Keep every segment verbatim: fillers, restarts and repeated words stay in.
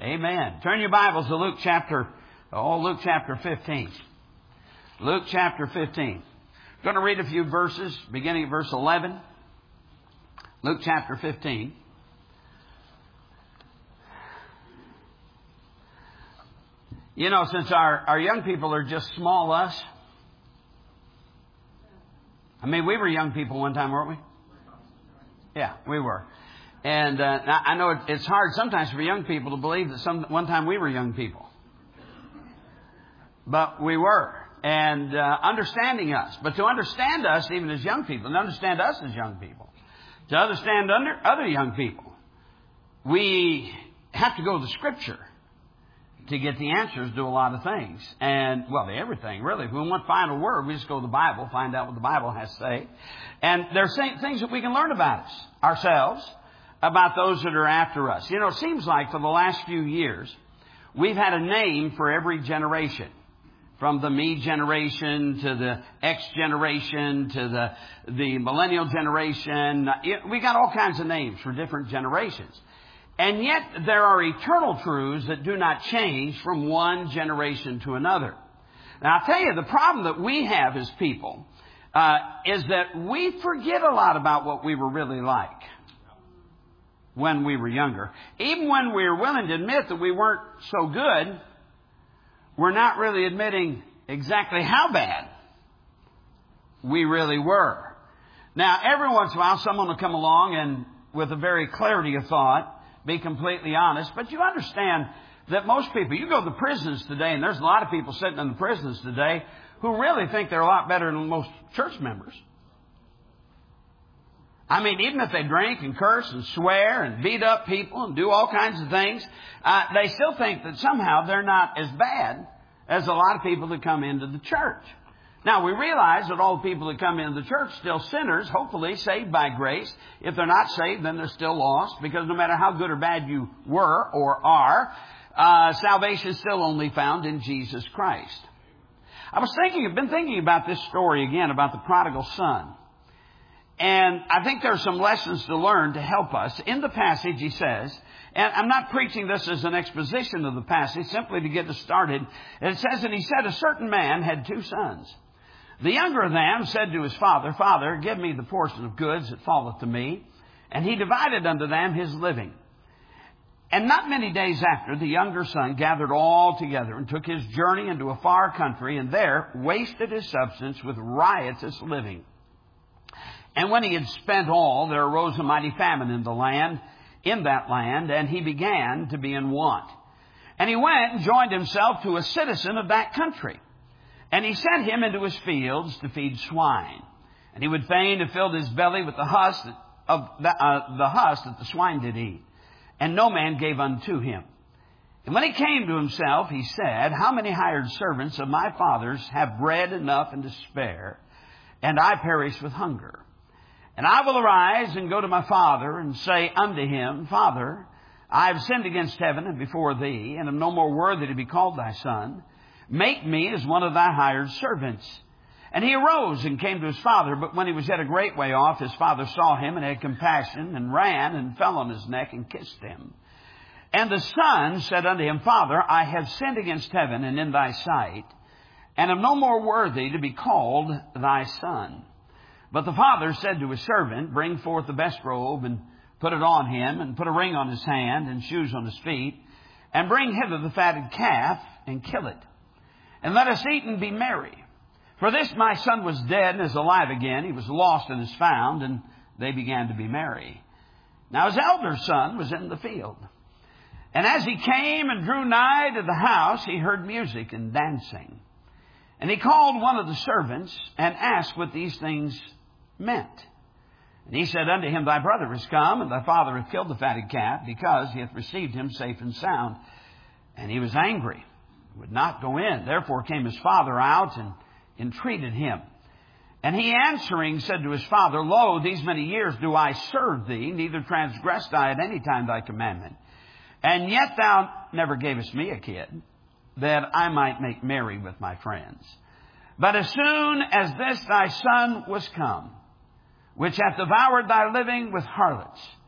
Amen. Turn your Bibles to Luke chapter, oh, Luke chapter fifteen. Luke chapter fifteen. I'm going to read a few verses, beginning at verse eleven. Luke chapter fifteen. You know, since our, our young people are just small us. I mean, we were young people one time, weren't we? Yeah, we were. And uh, I know it, it's hard sometimes for young people to believe that some one time we were young people. But we were. And uh, understanding us. But to understand us, even as young people, and understand us as young people, to understand under, other young people, we have to go to the Scripture to get the answers to a lot of things. And, well, to everything, really. If we want final word, we just go to the Bible, find out what the Bible has to say. And there are things that we can learn about us, ourselves, about those that are after us. You know, it seems like for the last few years, we've had a name for every generation. From the me generation to the X generation to the, the millennial generation. We got all kinds of names for different generations. And yet there are eternal truths that do not change from one generation to another. Now, I'll tell you, the problem that we have as people uh, is that we forget a lot about what we were really like when we were younger. Even when we were willing to admit that we weren't so good, we're not really admitting exactly how bad we really were. Now, every once in a while, someone will come along and with a very clarity of thought, be completely honest. But you understand that most people, you go to the prisons today, and there's a lot of people sitting in the prisons today who really think they're a lot better than most church members. I mean, even if they drink and curse and swear and beat up people and do all kinds of things, uh, they still think that somehow they're not as bad as a lot of people that come into the church. Now, we realize that all the people that come into the church are still sinners, hopefully saved by grace. If they're not saved, then they're still lost, because no matter how good or bad you were or are, uh, salvation is still only found in Jesus Christ. I was thinking, I've been thinking about this story again, about the prodigal son. And I think there are some lessons to learn to help us. In the passage, he says, and I'm not preaching this as an exposition of the passage, simply to get us started. It says, and he said, a certain man had two sons. The younger of them said to his father, Father, give me the portion of goods that falleth to me. And he divided unto them his living. And not many days after, the younger son gathered all together and took his journey into a far country, and there wasted his substance with riotous living. And when he had spent all, there arose a mighty famine in the land, in that land, and he began to be in want. And he went and joined himself to a citizen of that country. And he sent him into his fields to feed swine. And he would fain have filled his belly with the husk of the, uh, the husk that the swine did eat. And no man gave unto him. And when he came to himself, he said, how many hired servants of my father's have bread enough and to spare, and I perish with hunger? And I will arise and go to my father and say unto him, Father, I have sinned against heaven and before thee, and am no more worthy to be called thy son. Make me as one of thy hired servants. And he arose and came to his father. But when he was yet a great way off, his father saw him and had compassion, and ran and fell on his neck and kissed him. And the son said unto him, Father, I have sinned against heaven and in thy sight, and am no more worthy to be called thy son. But the father said to his servant, Bring forth the best robe, and put it on him, and put a ring on his hand, and shoes on his feet, and bring hither the fatted calf, and kill it. And let us eat and be merry. For this my son was dead and is alive again. He was lost and is found. And they began to be merry. Now his elder son was in the field. And as he came and drew nigh to the house, he heard music and dancing. And he called one of the servants and asked what these things meant. And he said unto him, Thy brother is come, and thy father hath killed the fatted calf, because he hath received him safe and sound. And he was angry, would not go in. Therefore came his father out and entreated him. And he answering said to his father, Lo, these many years do I serve thee, neither transgressed I at any time thy commandment. And yet thou never gavest me a kid, that I might make merry with my friends. But as soon as this thy son was come, which hath devoured thy living with harlots,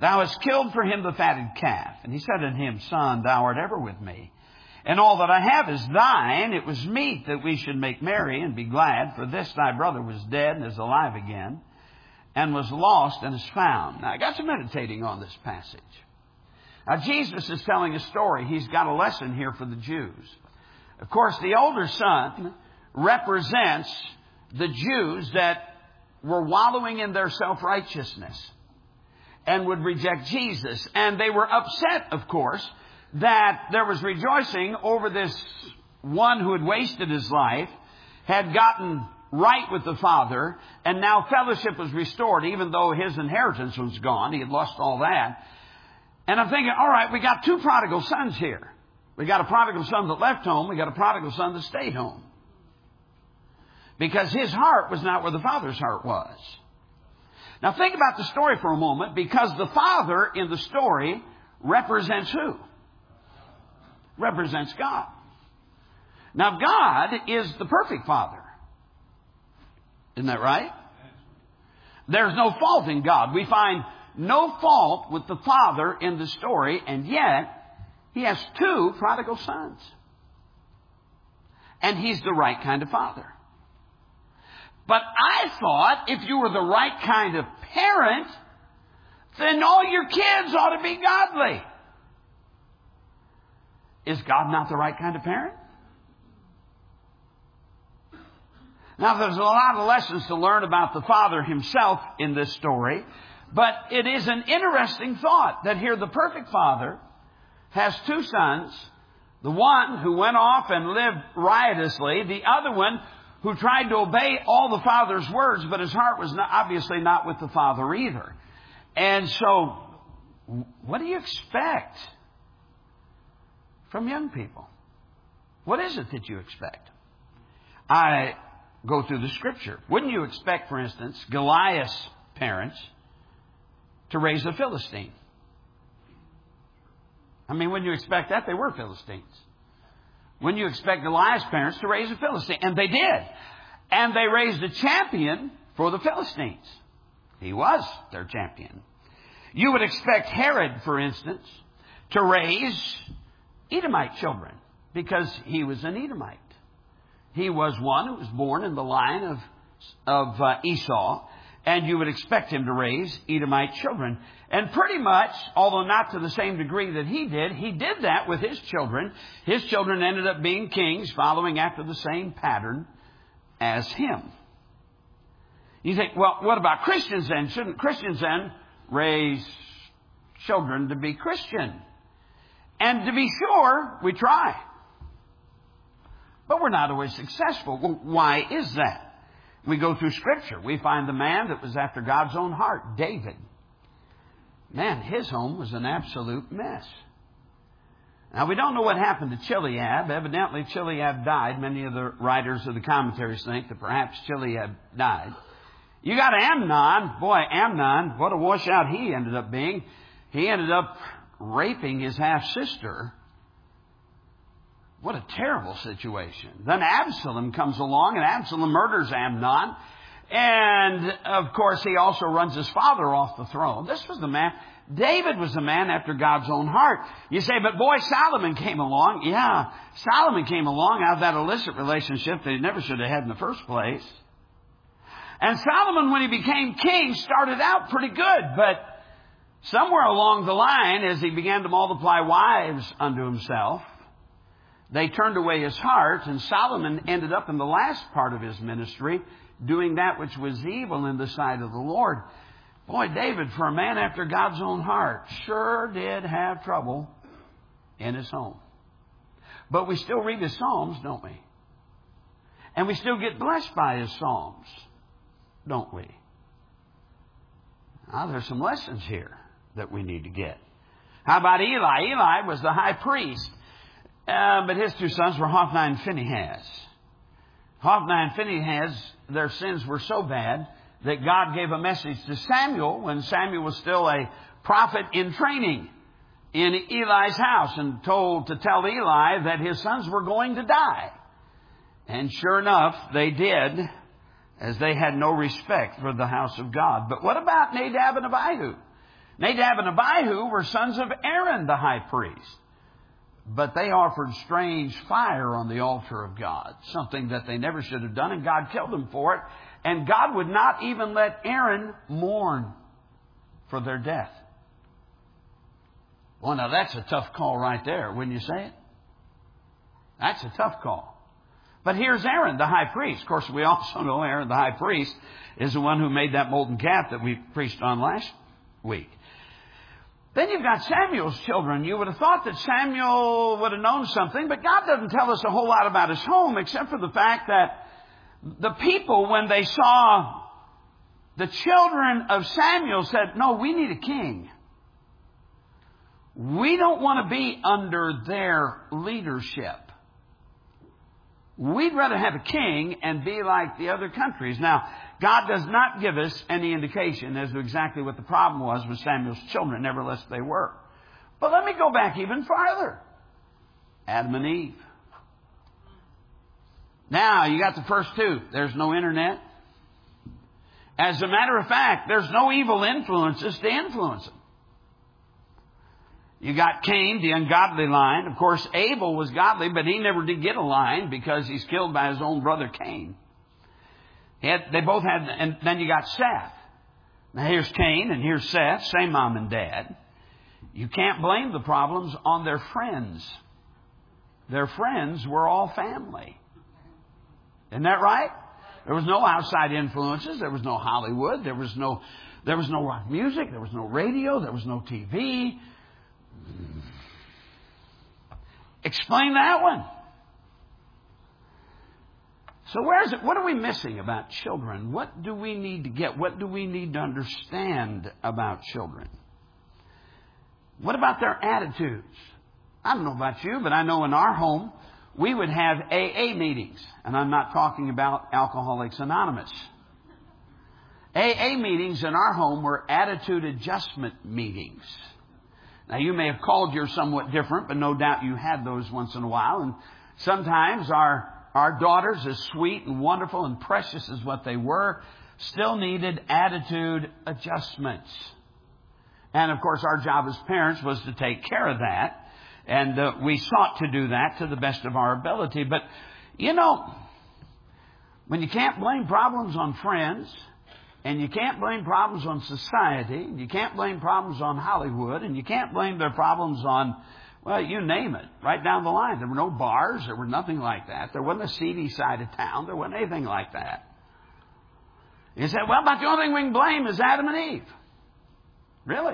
Thou hast killed for him the fatted calf. And he said unto him, Son, thou art ever with me, and all that I have is thine. It was meet that we should make merry and be glad, for this thy brother was dead and is alive again, and was lost and is found. Now, I got to meditating on this passage. Now, Jesus is telling a story. He's got a lesson here for the Jews. Of course, the older son represents the Jews that were wallowing in their self-righteousness and would reject Jesus. And they were upset, of course, that there was rejoicing over this one who had wasted his life, had gotten right with the Father, and now fellowship was restored, even though his inheritance was gone. He had lost all that. And I'm thinking, all right, we got two prodigal sons here. We got a prodigal son that left home. We got a prodigal son that stayed home. Because his heart was not where the Father's heart was. Now think about the story for a moment, because the Father in the story represents who? Represents God. Now God is the perfect Father. Isn't that right? There's no fault in God. We find no fault with the Father in the story, and yet He has two prodigal sons. And He's the right kind of Father. But I thought if you were the right kind of parent, then all your kids ought to be godly. Is God not the right kind of parent? Now, there's a lot of lessons to learn about the Father Himself in this story, but it is an interesting thought that here the perfect Father has two sons, the one who went off and lived riotously, the other one who tried to obey all the Father's words, but his heart was not, obviously not with the Father either. And so, what do you expect from young people? What is it that you expect? I go through the Scripture. Wouldn't you expect, for instance, Goliath's parents to raise a Philistine? I mean, wouldn't you expect that? They were Philistines. When you expect Goliath's parents to raise a Philistine. And they did. And they raised a champion for the Philistines. He was their champion. You would expect Herod, for instance, to raise Edomite children, because he was an Edomite. He was one who was born in the line of, of uh, Esau. And you would expect him to raise Edomite children. And pretty much, although not to the same degree that he did, he did that with his children. His children ended up being kings, following after the same pattern as him. You think, well, what about Christians then? Shouldn't Christians then raise children to be Christian? And to be sure, we try. But we're not always successful. Well, why is that? We go through Scripture. We find the man that was after God's own heart, David. Man, his home was an absolute mess. Now, we don't know what happened to Chileab. Evidently, Chileab died. Many of the writers of the commentaries think that perhaps Chileab died. You got Amnon. Boy, Amnon, what a washout he ended up being. He ended up raping his half-sister. What a terrible situation. Then Absalom comes along, and Absalom murders Amnon. And, of course, he also runs his father off the throne. This was the man. David was the man after God's own heart. You say, but boy, Solomon came along. Yeah, Solomon came along out of that illicit relationship that he never should have had in the first place. And Solomon, when he became king, started out pretty good. But somewhere along the line, as he began to multiply wives unto himself, they turned away his heart, and Solomon ended up in the last part of his ministry doing that which was evil in the sight of the Lord. Boy, David, for a man after God's own heart, sure did have trouble in his home. But we still read his Psalms, don't we? And we still get blessed by his Psalms, don't we? Now, there's some lessons here that we need to get. How about Eli? Eli was the high priest. Uh, but his two sons were Hophni and Phinehas. Hophni and Phinehas, their sins were so bad that God gave a message to Samuel when Samuel was still a prophet in training in Eli's house, and told to tell Eli that his sons were going to die. And sure enough, they did, as they had no respect for the house of God. But what about Nadab and Abihu? Nadab and Abihu were sons of Aaron the high priest. But they offered strange fire on the altar of God, something that they never should have done, and God killed them for it. And God would not even let Aaron mourn for their death. Well, now that's a tough call right there, wouldn't you say it? That's a tough call. But here's Aaron, the high priest. Of course, we also know Aaron, the high priest, is the one who made that molten calf that we preached on last week. Then you've got Samuel's children. You would have thought that Samuel would have known something, but God doesn't tell us a whole lot about his home, except for the fact that the people, when they saw the children of Samuel, said, no, we need a king. We don't want to be under their leadership. We'd rather have a king and be like the other countries. Now, God does not give us any indication as to exactly what the problem was with Samuel's children, nevertheless they were. But let me go back even farther. Adam and Eve. Now, you got the first two. There's no internet. As a matter of fact, there's no evil influences to influence them. You got Cain, the ungodly line. Of course, Abel was godly, but he never did get a line because he's killed by his own brother Cain. He had, they both had, and then you got Seth. Now here's Cain and here's Seth, same mom and dad. You can't blame the problems on their friends. Their friends were all family. Isn't that right? There was no outside influences. There was no Hollywood. There was no, there was no rock music. There was no radio. There was no T V. Explain that one. So where is it? What are we missing about children? What do we need to get? What do we need to understand about children? What about their attitudes? I don't know about you, but I know in our home we would have A A meetings. And I'm not talking about Alcoholics Anonymous. A A meetings in our home were attitude adjustment meetings. Now, you may have called yours somewhat different, but no doubt you had those once in a while. And sometimes our, our daughters, as sweet and wonderful and precious as what they were, still needed attitude adjustments. And, of course, our job as parents was to take care of that. And uh, we sought to do that to the best of our ability. But, you know, when you can't blame problems on friends, and you can't blame problems on society, and you can't blame problems on Hollywood, and you can't blame their problems on, well, you name it, right down the line. There were no bars. There were nothing like that. There wasn't a seedy side of town. There wasn't anything like that. You say, well, but the only thing we can blame is Adam and Eve. Really?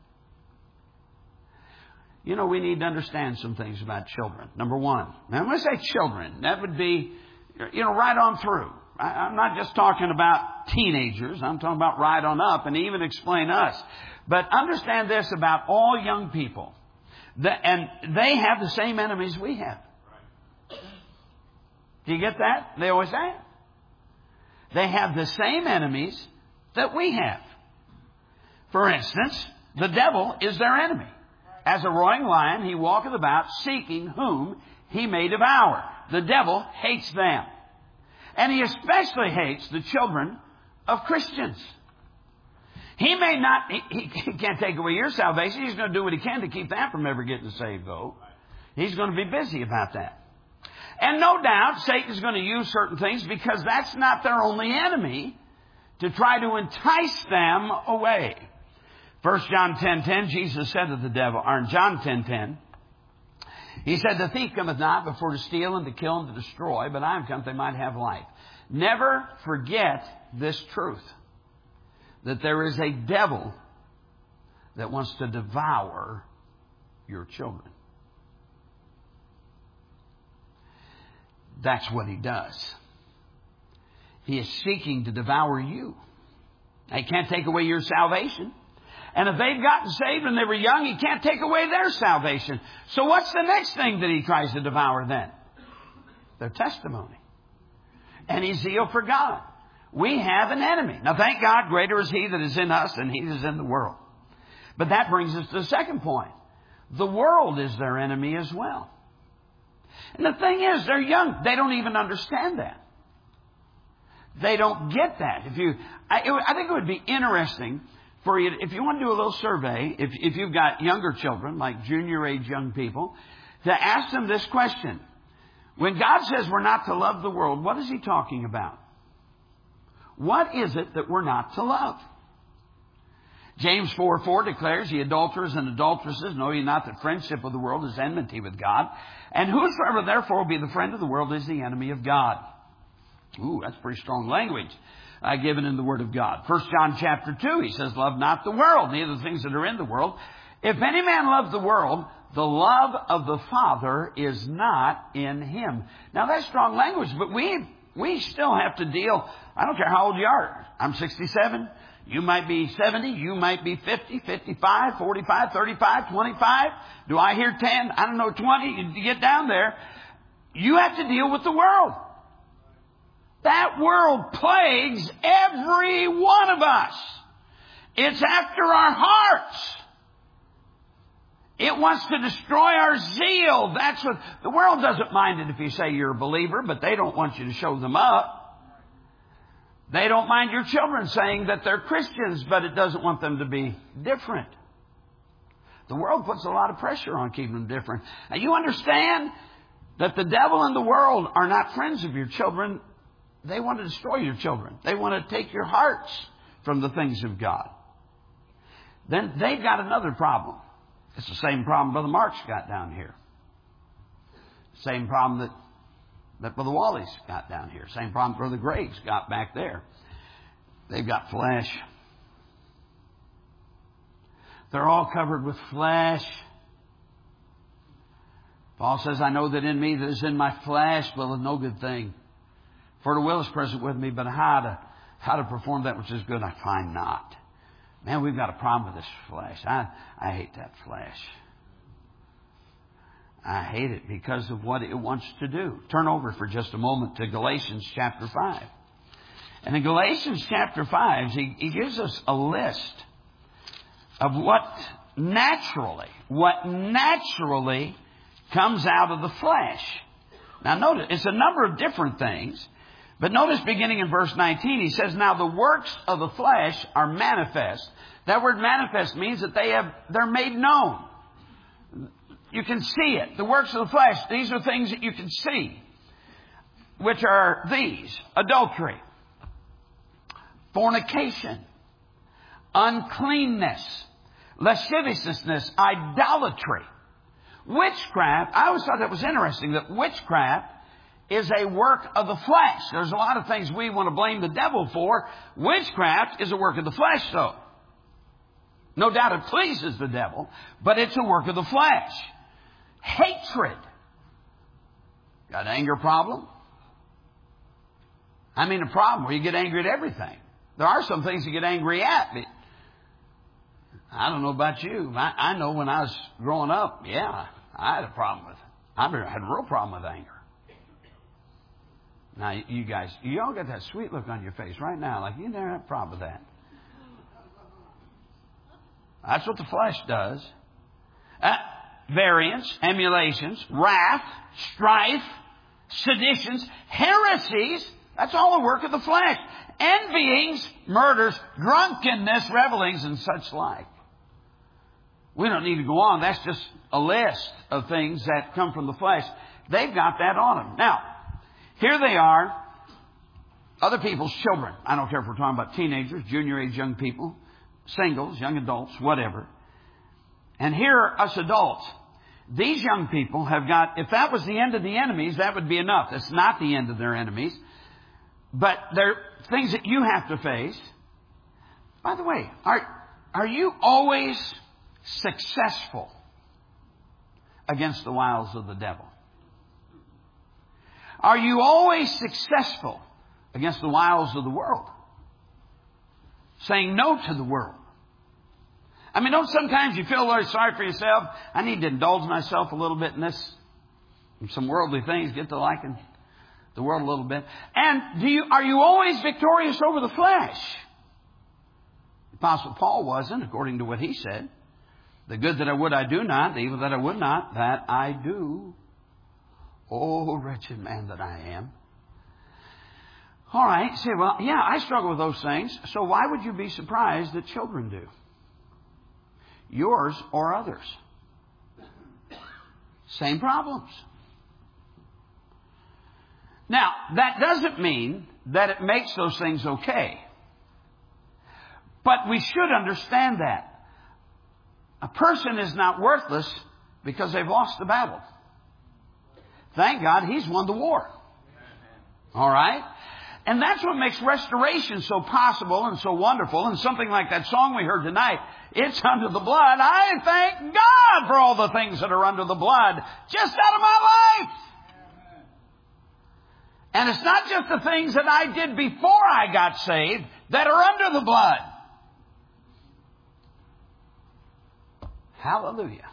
You know, we need to understand some things about children. Number one, now when I say children, that would be, you know, right on through. I'm not just talking about teenagers. I'm talking about right on up, and even explain us. But understand this about all young people. The, and they have the same enemies we have. Do you get that? They always have. They have the same enemies that we have. For instance, the devil is their enemy. As a roaring lion, he walketh about seeking whom he may devour. The devil hates them. And he especially hates the children of Christians. He may not, he, he can't take away your salvation. He's going to do what he can to keep that from ever getting saved, though. He's going to be busy about that. And no doubt Satan's going to use certain things because that's not their only enemy, to try to entice them away. First John ten ten, Jesus said to the devil, or in John ten ten, he said, the thief cometh not before to steal and to kill and to destroy, but I am come that they might have life. Never forget this truth, that there is a devil that wants to devour your children. That's what he does. He is seeking to devour you. He can't take away your salvation. And if they've gotten saved when they were young, he can't take away their salvation. So what's the next thing that he tries to devour then? Their testimony. And his zeal for God. We have an enemy. Now thank God, greater is he that is in us than he that is in the world. But that brings us to the second point. The world is their enemy as well. And the thing is, they're young. They don't even understand that. They don't get that. If you, I, it, I think it would be interesting for you, if you want to do a little survey, if, if you've got younger children, like junior age young people, to ask them this question. When God says we're not to love the world, what is He talking about? What is it that we're not to love? James four four declares, ye adulterers and adulteresses, know ye not that friendship with the world is enmity with God? And whosoever therefore will be the friend of the world is the enemy of God. Ooh, that's pretty strong language uh, given in the Word of God. First John chapter two, he says, love not the world, neither the things that are in the world. If any man love the world, the love of the Father is not in him. Now that's strong language, but we we still have to deal. I don't care how old you are. I'm sixty-seven. You might be seventy. You might be fifty, fifty-five, forty-five, thirty-five, twenty-five. Do I hear ten? I don't know, twenty. You get down there. You have to deal with the world. That world plagues every one of us. It's after our hearts. It wants to destroy our zeal. That's what the world doesn't mind it if you say you're a believer, but they don't want you to show them up. They don't mind your children saying that they're Christians, but it doesn't want them to be different. The world puts a lot of pressure on keeping them different. Now you understand that the devil and the world are not friends of your children. They want to destroy your children. They want to take your hearts from the things of God. Then they've got another problem. It's the same problem Brother Mark's got down here. Same problem that, that Brother Wally's got down here. Same problem Brother Greg's got back there. They've got flesh. They're all covered with flesh. Paul says, I know that in me that is in my flesh will no good thing. For the will is present with me, but how to, how to perform that which is good I find not. Man, we've got a problem with this flesh. I, I hate that flesh. I hate it because of what it wants to do. Turn over for just a moment to Galatians chapter five. And in Galatians chapter five, he, he gives us a list of what naturally, what naturally comes out of the flesh. Now notice, it's a number of different things. But notice beginning in verse nineteen, he says, now the works of the flesh are manifest. That word manifest means that they have, they're made known. You can see it. The works of the flesh, these are things that you can see. Which are these: adultery, fornication, uncleanness, lasciviousness, idolatry, witchcraft. I always thought that was interesting, that witchcraft is a work of the flesh. There's a lot of things we want to blame the devil for. Witchcraft is a work of the flesh, though. No doubt it pleases the devil, but it's a work of the flesh. Hatred. Got an anger problem? I mean a problem where you get angry at everything. There are some things you get angry at, but I don't know about you. I, I know when I was growing up, yeah, I had a problem with it. I had a real problem with anger. Now, you guys, you all got that sweet look on your face right now, like you never have a problem with that. That's what the flesh does. Uh, variance, emulations, wrath, strife, seditions, heresies. That's all the work of the flesh. Envyings, murders, drunkenness, revelings, and such like. We don't need to go on. That's just a list of things that come from the flesh. They've got that on them. Now, here they are, other people's children. I don't care if we're talking about teenagers, junior age young people, singles, young adults, whatever. And here are us adults. These young people have got, if that was the end of the enemies, that would be enough. That's not the end of their enemies. But they're things that you have to face. By the way, are, are you always successful against the wiles of the devil? Are you always successful against the wiles of the world? Saying no to the world. I mean, don't sometimes you feel very sorry for yourself? I need to indulge myself a little bit in this, in some worldly things, get to liking the world a little bit. And do you, are you always victorious over the flesh? The Apostle Paul wasn't, according to what he said. The good that I would I do not, the evil that I would not, that I do. Oh, wretched man that I am. All right. You say, well, yeah, I struggle with those things. So why would you be surprised that children do? Yours or others. Same problems. Now, that doesn't mean that it makes those things okay. But we should understand that. A person is not worthless because they've lost the battle. Thank God he's won the war. All right? And that's what makes restoration so possible and so wonderful. And something like that song we heard tonight, it's under the blood. I thank God for all the things that are under the blood just out of my life. And it's not just the things that I did before I got saved that are under the blood. Hallelujah.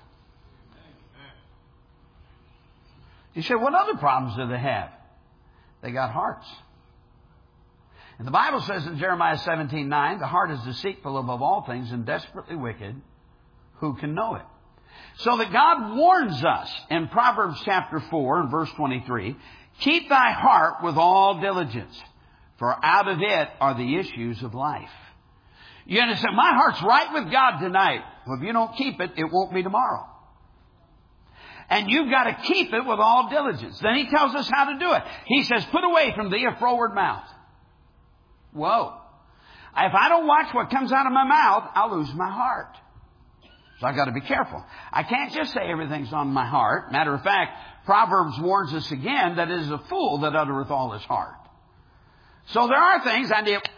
You say, what other problems do they have? They got hearts. And the Bible says in Jeremiah seventeen nine, the heart is deceitful above all things and desperately wicked. Who can know it? So that God warns us in Proverbs chapter four and verse twenty-three, keep thy heart with all diligence, for out of it are the issues of life. You understand? My heart's right with God tonight. Well, if you don't keep it, it won't be tomorrow. And you've got to keep it with all diligence. Then he tells us how to do it. He says, put away from thee a froward mouth. Whoa. If I don't watch what comes out of my mouth, I'll lose my heart. So I've got to be careful. I can't just say everything's on my heart. Matter of fact, Proverbs warns us again that it is a fool that uttereth all his heart. So there are things I need.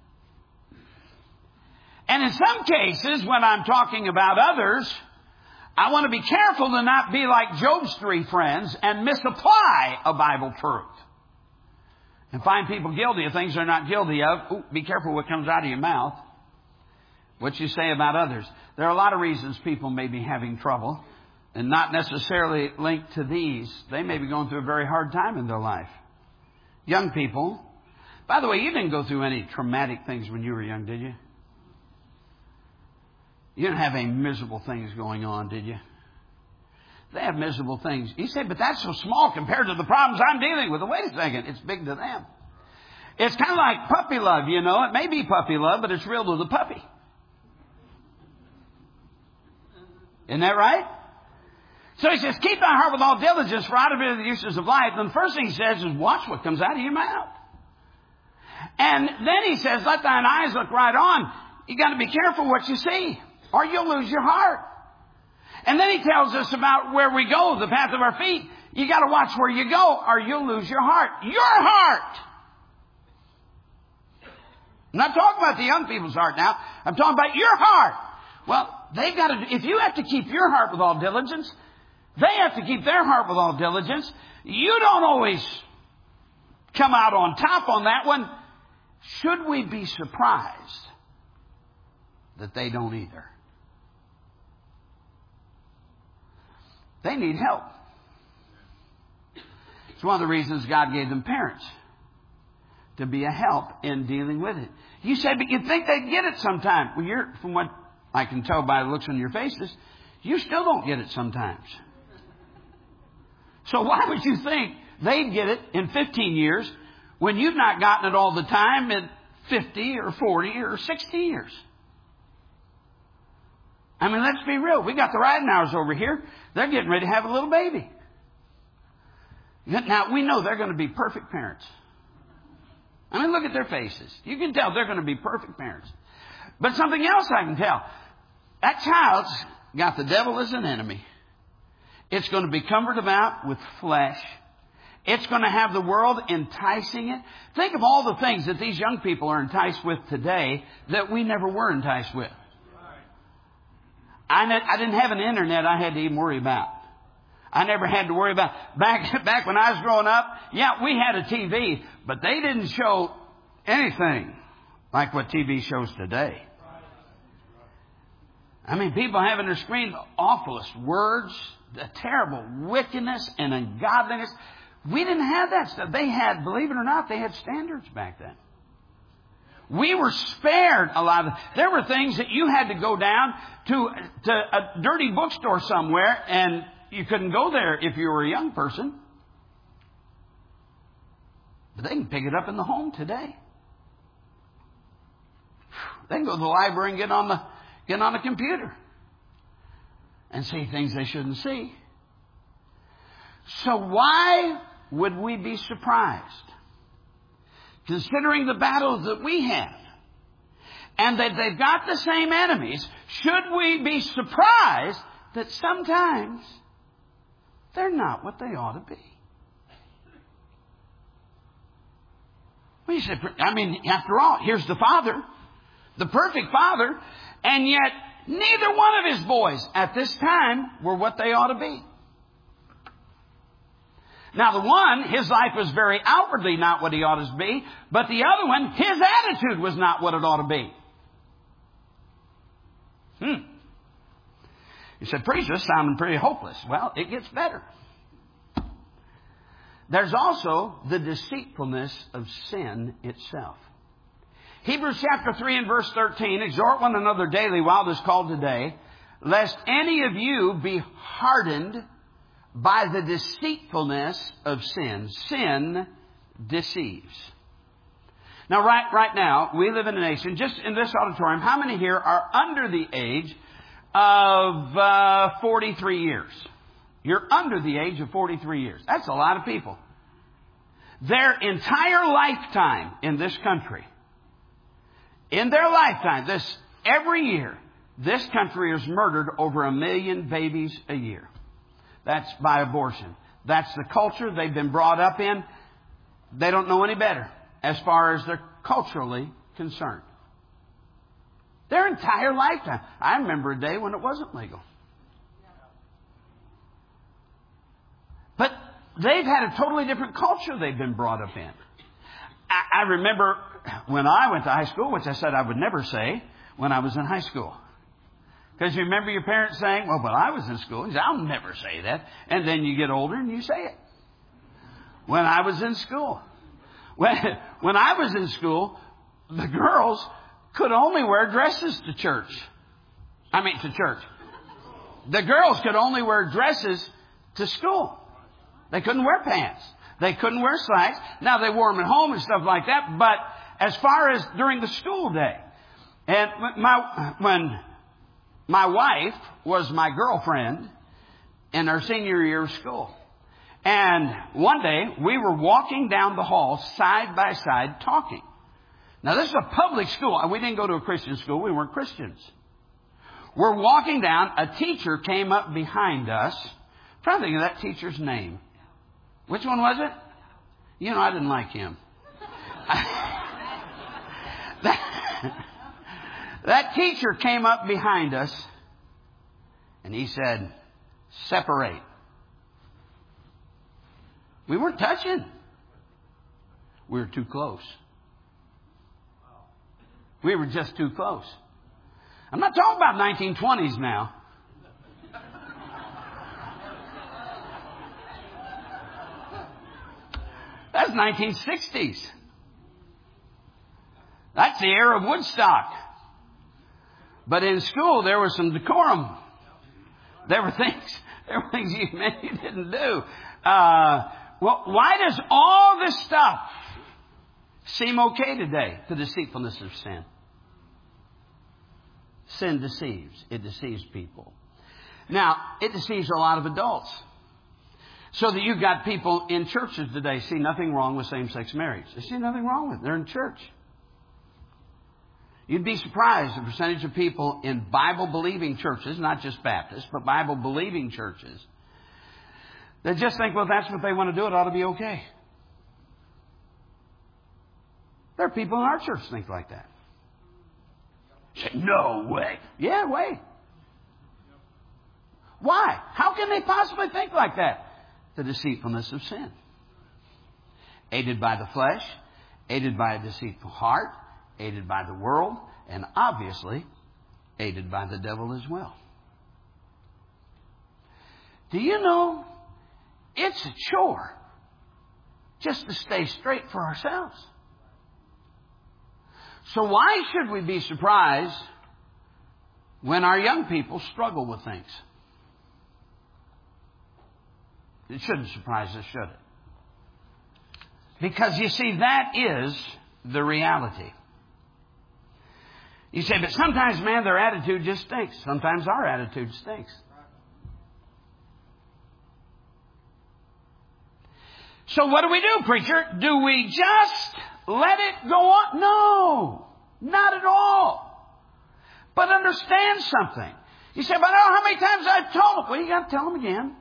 And in some cases, when I'm talking about others, I want to be careful to not be like Job's three friends and misapply a Bible truth. And find people guilty of things they're not guilty of. Ooh, be careful what comes out of your mouth. What you say about others. There are a lot of reasons people may be having trouble. And not necessarily linked to these. They may be going through a very hard time in their life. Young people. By the way, you didn't go through any traumatic things when you were young, did you? You didn't have any miserable things going on, did you? They have miserable things. You say, but that's so small compared to the problems I'm dealing with. Wait a second. It's big to them. It's kind of like puppy love, you know. It may be puppy love, but it's real to the puppy. Isn't that right? So he says, keep thy heart with all diligence, for out of it are the uses of life. And the first thing he says is, watch what comes out of your mouth. And then he says, let thine eyes look right on. You got to be careful what you see, or you'll lose your heart. And then he tells us about where we go, the path of our feet. You got to watch where you go, or you'll lose your heart. Your heart. I'm not talking about the young people's heart now. I'm talking about your heart. Well, they've got to. If you have to keep your heart with all diligence, they have to keep their heart with all diligence. You don't always come out on top on that one. Should we be surprised that they don't either? They need help. It's one of the reasons God gave them parents, to be a help in dealing with it. You say, but you'd think they'd get it sometime. Well, you're, from what I can tell by the looks on your faces, you still don't get it sometimes. So why would you think they'd get it in fifteen years when you've not gotten it all the time in fifty or forty or sixty years? I mean, let's be real. We got the Ridenhours over here. They're getting ready to have a little baby. Now, we know they're going to be perfect parents. I mean, look at their faces. You can tell they're going to be perfect parents. But something else I can tell. That child's got the devil as an enemy. It's going to be cumbered about with flesh. It's going to have the world enticing it. Think of all the things that these young people are enticed with today that we never were enticed with. I, ne- I didn't have an internet I had to even worry about. I never had to worry about. Back, back when I was growing up, yeah, we had a T V, but they didn't show anything like what T V shows today. I mean, people having their screen, the awfulest words, the terrible wickedness and ungodliness. We didn't have that stuff. They had, believe it or not, they had standards back then. We were spared a lot of. There were things that you had to go down to, to a dirty bookstore somewhere, and you couldn't go there if you were a young person. But they can pick it up in the home today. They can go to the library and get on the get on a computer and see things they shouldn't see. So why would we be surprised, considering the battles that we have and that they've got the same enemies? Should we be surprised that sometimes they're not what they ought to be? Well, you say, I mean, after all, here's the Father, the perfect Father, and yet neither one of His boys at this time were what they ought to be. Now, the one, his life was very outwardly not what he ought to be, but the other one, his attitude was not what it ought to be. Hmm. You said, preacher, this sounding pretty hopeless. Well, it gets better. There's also the deceitfulness of sin itself. Hebrews chapter three and verse thirteen, exhort one another daily while it is called today, lest any of you be hardened by the deceitfulness of sin. Sin deceives. Now, right, right now, we live in a nation, just in this auditorium, how many here are under the age of uh, forty-three years? You're under the age of forty-three years. That's a lot of people. Their entire lifetime in this country, in their lifetime, this every year, this country has murdered over a million babies a year. That's by abortion. That's the culture they've been brought up in. They don't know any better as far as they're culturally concerned. Their entire lifetime. I remember a day when it wasn't legal. But they've had a totally different culture they've been brought up in. I, I remember when I went to high school, which I said I would never say when I was in high school. Because you remember your parents saying, well, when I was in school, you say, I'll never say that. And then you get older and you say it. When I was in school. When, when I was in school, the girls could only wear dresses to church. I mean, to church. The girls could only wear dresses to school. They couldn't wear pants. They couldn't wear slacks. Now, they wore them at home and stuff like that. But as far as during the school day, and my, when my wife was my girlfriend in our senior year of school. And one day, we were walking down the hall side by side talking. Now, this is a public school. We didn't go to a Christian school. We weren't Christians. We're walking down. A teacher came up behind us. I'm trying to think of that teacher's name. Which one was it? You know, I didn't like him. that, that teacher came up behind us and he said, separate. We weren't touching. We were too close. We were just too close. I'm not talking about nineteen twenties now. That's nineteen sixties. That's the era of Woodstock. But in school, there was some decorum. There were things, there were things you meant you didn't do. Uh, well, why does all this stuff seem okay today? The deceitfulness of sin. Sin deceives. It deceives people. Now, it deceives a lot of adults. So that you've got people in churches today see nothing wrong with same-sex marriage. They see nothing wrong with it. They're in church. You'd be surprised the percentage of people in Bible-believing churches, not just Baptists, but Bible-believing churches, that just think, well, that's what they want to do. It ought to be okay. There are people in our church that think like that. Say, no way. Yeah, way. Why? How can they possibly think like that? The deceitfulness of sin. Aided by the flesh, aided by a deceitful heart, aided by the world, and obviously aided by the devil as well. Do you know it's a chore just to stay straight for ourselves? So why should we be surprised when our young people struggle with things? It shouldn't surprise us, should it? Because you see, that is the reality. You say, but sometimes, man, their attitude just stinks. Sometimes our attitude stinks. So what do we do, preacher? Do we just let it go on? No, not at all. But understand something. You say, but I don't know how many times I've told them. Well, you got to tell them again.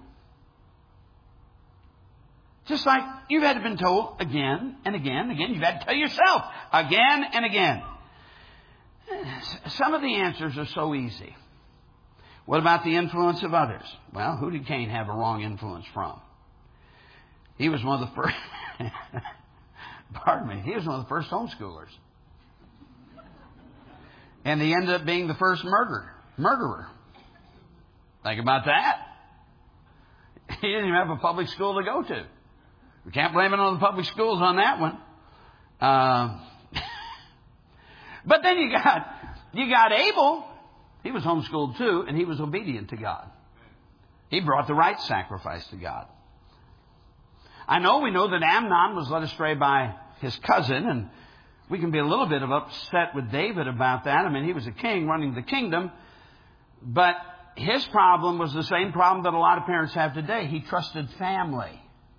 Just like you've had to been told again and again and again. You've had to tell yourself again and again. Some of the answers are so easy. What about the influence of others? Well, who did Cain have a wrong influence from? He was one of the first, pardon me, he was one of the first homeschoolers. And he ended up being the first murderer. murderer. Think about that. He didn't even have a public school to go to. We can't blame it on the public schools on that one. Uh, but then you got, you got Abel. He was homeschooled too, and he was obedient to God. He brought the right sacrifice to God. I know we know that Amnon was led astray by his cousin, and we can be a little bit of upset with David about that. I mean, he was a king running the kingdom, but his problem was the same problem that a lot of parents have today. He trusted family.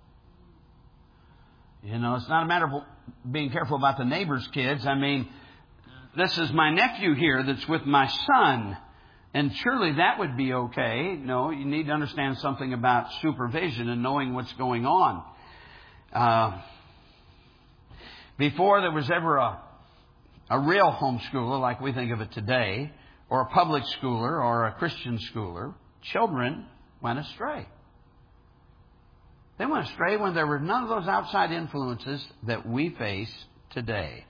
You know, it's not a matter of being careful about the neighbor's kids. I mean, this is my nephew here that's with my son, and surely that would be okay. No, you need to understand something about supervision and knowing what's going on. Uh, before there was ever a, a real homeschooler like we think of it today, or a public schooler or a Christian schooler, children went astray. They went astray when there were none of those outside influences that we face today.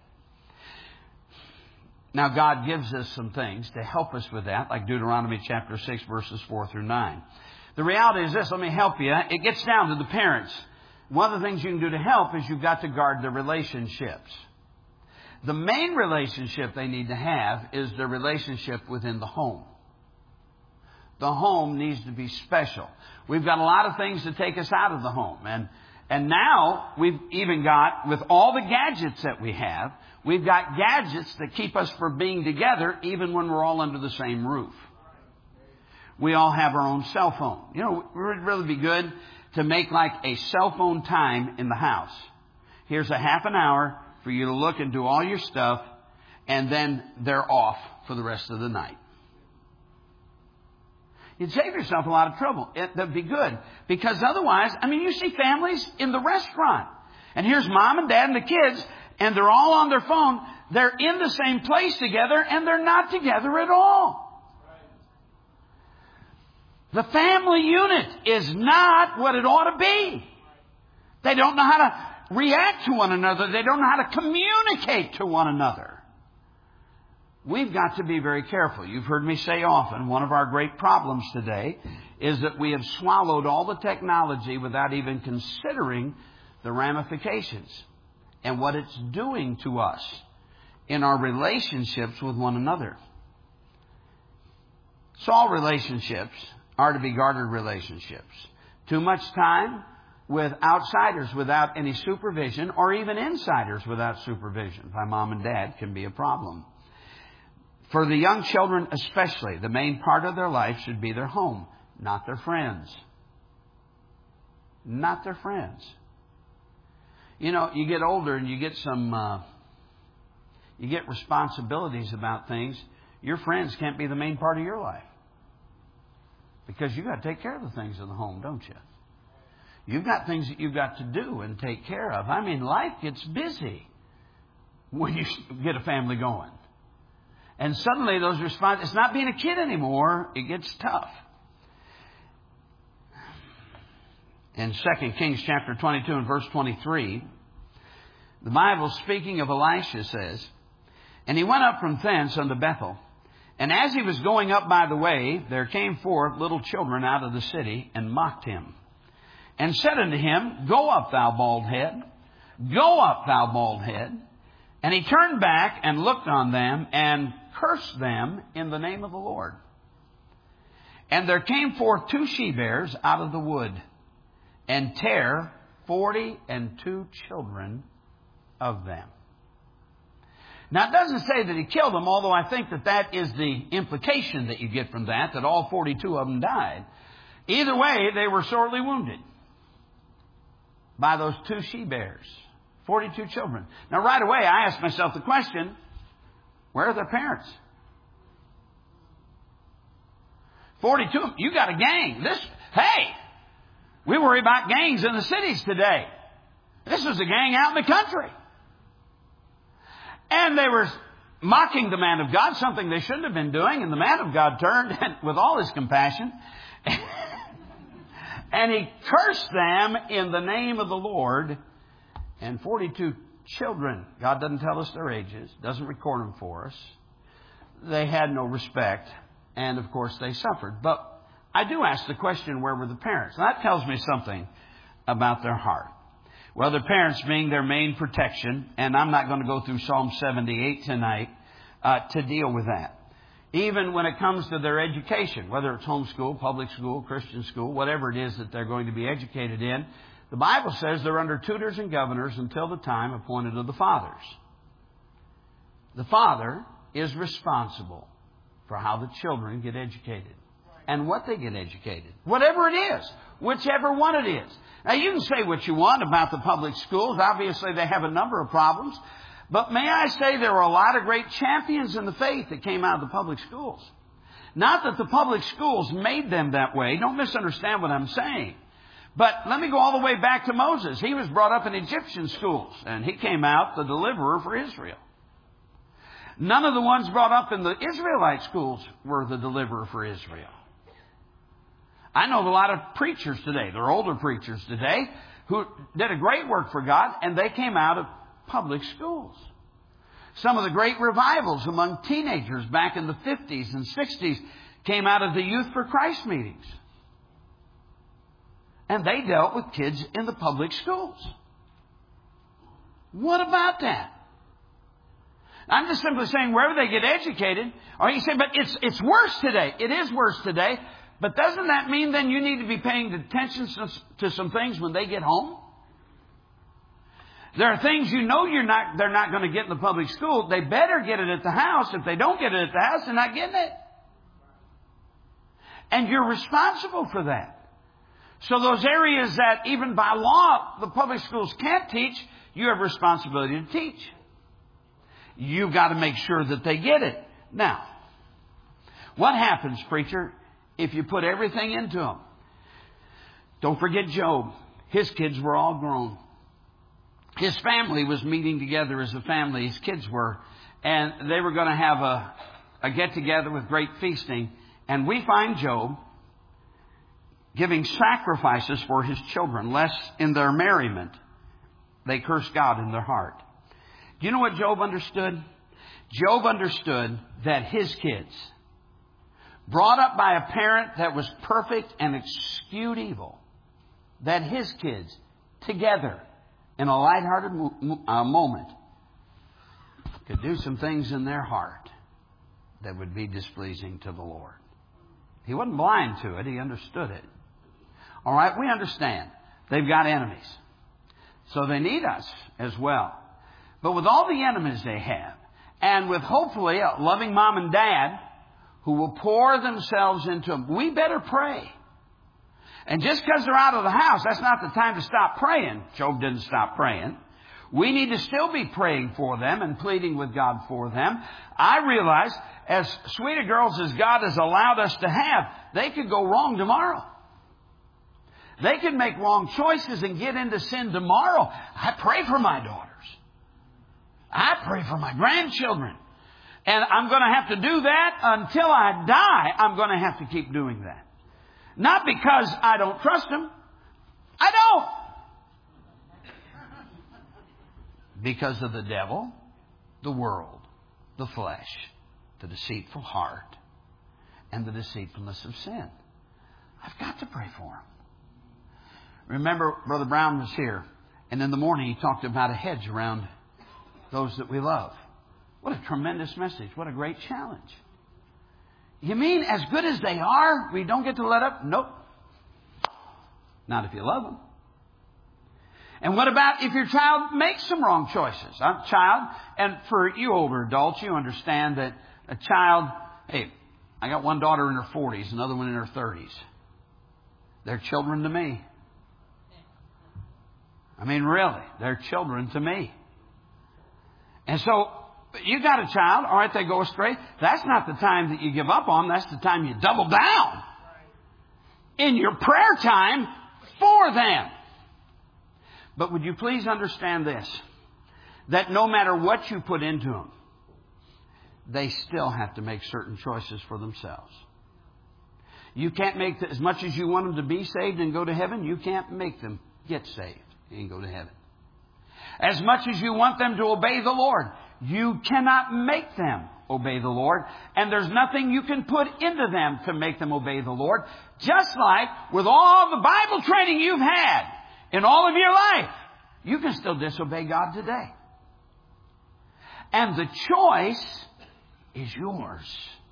Now, God gives us some things to help us with that, like Deuteronomy chapter six, verses four through nine. The reality is this, let me help you. It gets down to the parents. One of the things you can do to help is you've got to guard the relationships. The main relationship they need to have is the relationship within the home. The home needs to be special. We've got a lot of things to take us out of the home. And, and now we've even got, with all the gadgets that we have, we've got gadgets that keep us from being together even when we're all under the same roof. We all have our own cell phone. You know, it would really be good to make like a cell phone time in the house. Here's a half an hour for you to look and do all your stuff, and then they're off for the rest of the night. You'd save yourself a lot of trouble. It, that'd be good. Because otherwise, I mean, you see families in the restaurant. And here's mom and dad and the kids, and they're all on their phone. They're in the same place together, and they're not together at all. The family unit is not what it ought to be. They don't know how to react to one another. They don't know how to communicate to one another. We've got to be very careful. You've heard me say often, one of our great problems today is that we have swallowed all the technology without even considering the ramifications and what it's doing to us in our relationships with one another. So all relationships are to be guarded relationships. Too much time with outsiders without any supervision, or even insiders without supervision by mom and dad, can be a problem. For the young children especially, the main part of their life should be their home, not their friends. Not their friends. You know, you get older and you get some, uh, you get responsibilities about things. Your friends can't be the main part of your life. Because you've got to take care of the things in the home, don't you? You've got things that you've got to do and take care of. I mean, life gets busy when you get a family going. And suddenly those responses, it's not being a kid anymore. It gets tough. In Second Kings chapter twenty-two and verse twenty-three, the Bible, speaking of Elisha, says, "And he went up from thence unto Bethel. And as he was going up by the way, there came forth little children out of the city, and mocked him, and said unto him, Go up, thou bald head. Go up, thou bald head. And he turned back and looked on them, and cursed them in the name of the Lord. And there came forth two she-bears out of the wood, and tare forty and two children of them. Now, it doesn't say that he killed them, although I think that that is the implication that you get from that, that all forty-two of them died. Either way, they were sorely wounded by those two she-bears. forty-two children. Now, right away, I asked myself the question, where are their parents? forty-two of them. You got a gang. This, hey, we worry about gangs in the cities today. This was a gang out in the country. And they were mocking the man of God, something they shouldn't have been doing. And the man of God turned and, with all his compassion, and he cursed them in the name of the Lord. And forty-two children, God doesn't tell us their ages, doesn't record them for us. They had no respect. And, of course, they suffered. But I do ask the question, where were the parents? And that tells me something about their heart. Well, their parents being their main protection, and I'm not going to go through Psalm seventy-eight tonight uh, to deal with that. Even when it comes to their education, whether it's homeschool, public school, Christian school, whatever it is that they're going to be educated in, the Bible says they're under tutors and governors until the time appointed of the fathers. The father is responsible for how the children get educated and what they get educated. Whatever it is, whichever one it is. Now, you can say what you want about the public schools. Obviously, they have a number of problems. But may I say there were a lot of great champions in the faith that came out of the public schools. Not that the public schools made them that way. Don't misunderstand what I'm saying. But let me go all the way back to Moses. He was brought up in Egyptian schools, and he came out the deliverer for Israel. None of the ones brought up in the Israelite schools were the deliverer for Israel. I know of a lot of preachers today, they're older preachers today, who did a great work for God, and they came out of public schools. Some of the great revivals among teenagers back in the fifties and sixties came out of the Youth for Christ meetings. And they dealt with kids in the public schools. What about that? I'm just simply saying wherever they get educated, or you say, but it's, it's worse today. It is worse today. But doesn't that mean then you need to be paying attention to some things when they get home? There are things you know you're not, they're not going to get in the public school. They better get it at the house. If they don't get it at the house, they're not getting it. And you're responsible for that. So those areas that even by law the public schools can't teach, you have responsibility to teach. You've got to make sure that they get it. Now, what happens, preacher, if you put everything into them? Don't forget Job. His kids were all grown. His family was meeting together as a family. His kids were. And they were going to have a, a get-together with great feasting. And we find Job giving sacrifices for his children, lest in their merriment they curse God in their heart. Do you know what Job understood? Job understood that his kids, brought up by a parent that was perfect and eschewed evil, that his kids, together, in a lighthearted mo- uh, moment, could do some things in their heart that would be displeasing to the Lord. He wasn't blind to it. He understood it. All right, we understand. They've got enemies. So they need us as well. But with all the enemies they have, and with hopefully a loving mom and dad who will pour themselves into them, we better pray. And just because they're out of the house, that's not the time to stop praying. Job didn't stop praying. We need to still be praying for them and pleading with God for them. I realize, as sweet a girls as God has allowed us to have, they could go wrong tomorrow. They could make wrong choices and get into sin tomorrow. I pray for my daughters. I pray for my grandchildren. And I'm going to have to do that until I die. I'm going to have to keep doing that. Not because I don't trust them. I don't. Because of the devil, the world, the flesh, the deceitful heart, and the deceitfulness of sin. I've got to pray for them. Remember, Brother Brown was here, and in the morning he talked about a hedge around those that we love. What a tremendous message. What a great challenge. You mean as good as they are, we don't get to let up? Nope. Not if you love them. And what about if your child makes some wrong choices? A child, and for you older adults, you understand that a child, hey, I got one daughter in her forties, another one in her thirties. They're children to me. I mean, really, they're children to me. And so, you got a child, all right, they go astray. That's not the time that you give up on them. That's the time you double down in your prayer time for them. But would you please understand this? That no matter what you put into them, they still have to make certain choices for themselves. You can't make, the, as much as you want them to be saved and go to heaven, you can't make them get saved and go to heaven. As much as you want them to obey the Lord, you cannot make them obey the Lord. And there's nothing you can put into them to make them obey the Lord. Just like with all the Bible training you've had in all of your life, you can still disobey God today. And the choice is yours.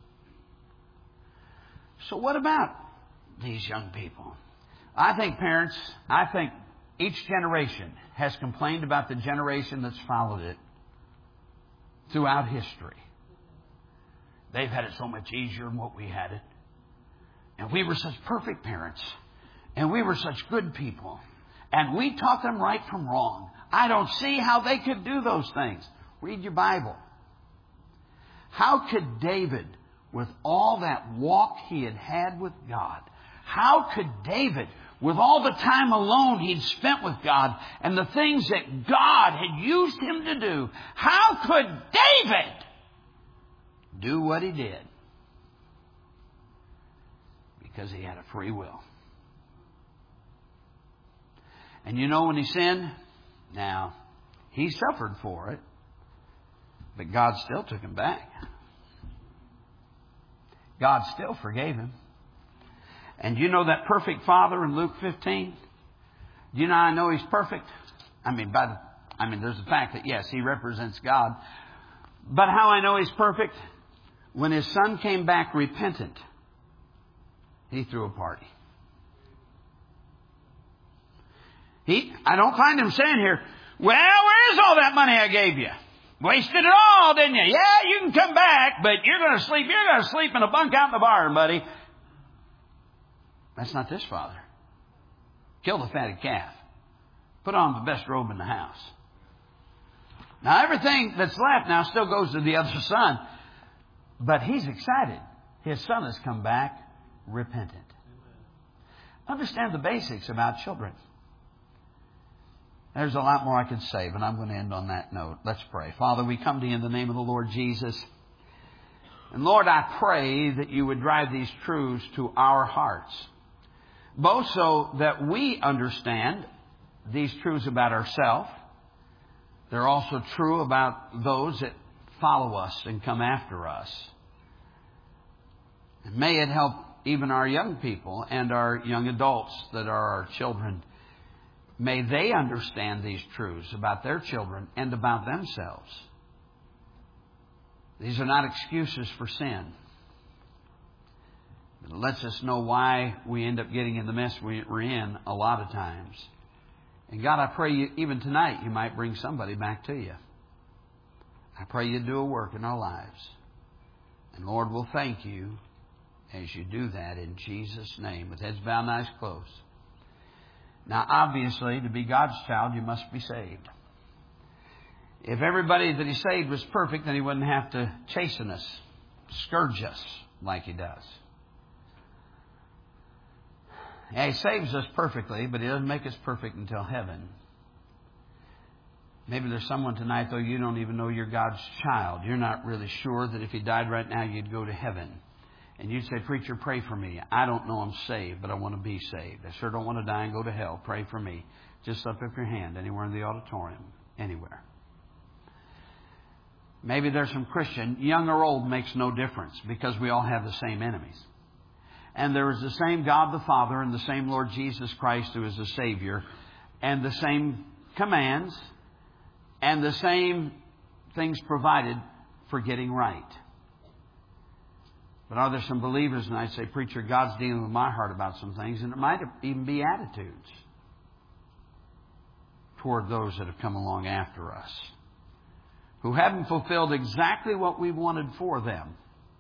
So what about these young people? I think parents, I think each generation has complained about the generation that's followed it throughout history. They've had it so much easier than what we had it. And we were such perfect parents. And we were such good people. And we taught them right from wrong. I don't see how they could do those things. Read your Bible. How could David, with all that walk he had had with God, how could David, with all the time alone he'd spent with God and the things that God had used him to do, how could David do what he did? Because he had a free will. And you know when he sinned? Now, he suffered for it, but God still took him back. God still forgave him. And you know that perfect Father in Luke fifteen? Do you know I know He's perfect? I mean, by the, I mean, there's the fact that, yes, He represents God. But how I know He's perfect? When His Son came back repentant, He threw a party. He, I don't find Him saying here, well, where's all that money I gave you? Wasted it all, didn't you? Yeah, you can come back, but you're going to sleep. You're going to sleep in a bunk out in the barn, buddy. That's not this Father. Kill the fatted calf. Put on the best robe in the house. Now, everything that's left now still goes to the other son. But he's excited. His son has come back repentant. Understand the basics about children. There's a lot more I could say, but I'm going to end on that note. Let's pray. Father, we come to you in the name of the Lord Jesus. And Lord, I pray that you would drive these truths to our hearts, both so that we understand these truths about ourselves. They're also true about those that follow us and come after us. And may it help even our young people and our young adults that are our children. May they understand these truths about their children and about themselves. These are not excuses for sin. It lets us know why we end up getting in the mess we're in a lot of times. And God, I pray you, even tonight, you might bring somebody back to you. I pray you do a work in our lives. And Lord, we'll thank you as you do that in Jesus' name. With heads bowed and eyes closed. Now, obviously, to be God's child, you must be saved. If everybody that He saved was perfect, then He wouldn't have to chasten us, scourge us like He does. Yeah, He saves us perfectly, but He doesn't make us perfect until heaven. Maybe there's someone tonight, though, you don't even know you're God's child. You're not really sure that if He died right now, you'd go to heaven. And you'd say, preacher, pray for me. I don't know I'm saved, but I want to be saved. I sure don't want to die and go to hell. Pray for me. Just lift up your hand anywhere in the auditorium. Anywhere. Maybe there's some Christian, young or old makes no difference, because we all have the same enemies. And there is the same God the Father and the same Lord Jesus Christ who is the Savior, and the same commands and the same things provided for getting right. But are there some believers, and I say, preacher, God's dealing with my heart about some things, and it might even be attitudes. toward those that have come along after us, who haven't fulfilled exactly what we wanted for them.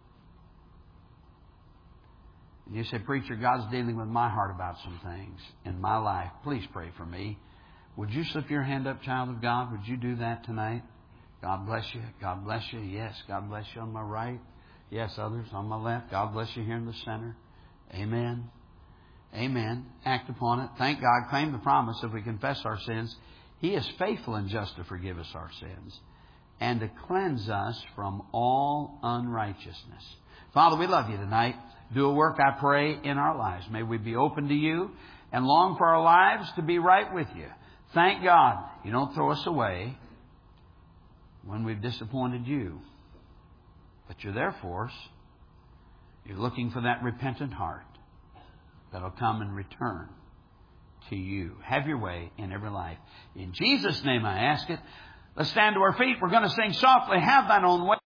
And you say, preacher, God's dealing with my heart about some things in my life. Please pray for me. Would you slip your hand up, child of God? Would you do that tonight? God bless you. God bless you. Yes, God bless you on my right. Yes, others on my left. God bless you here in the center. Amen. Amen. Act upon it. Thank God. Claim the promise. If we confess our sins, He is faithful and just to forgive us our sins and to cleanse us from all unrighteousness. Father, we love you tonight. Do a work, I pray, in our lives. May we be open to you and long for our lives to be right with you. Thank God you don't throw us away when we've disappointed you. But you're there for us. You're looking for that repentant heart that'll come and return to you. Have your way in every life. In Jesus' name I ask it. Let's stand to our feet. We're going to sing softly, Have Thine Own Way.